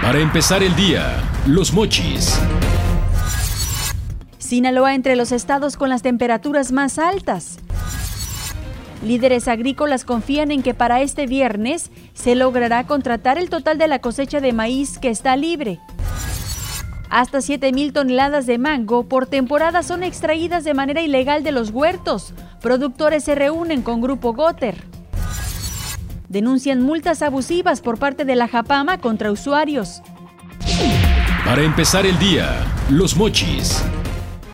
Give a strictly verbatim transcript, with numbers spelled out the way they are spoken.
Para empezar el día, Los Mochis. Sinaloa entre los estados con las temperaturas más altas. Líderes agrícolas confían en que para este viernes se logrará contratar el total de la cosecha de maíz que está libre. Hasta siete mil toneladas de mango por temporada son extraídas de manera ilegal de los huertos. Productores se reúnen con Grupo Goter. Denuncian multas abusivas por parte de la Japama contra usuarios. Para empezar el día, Los Mochis.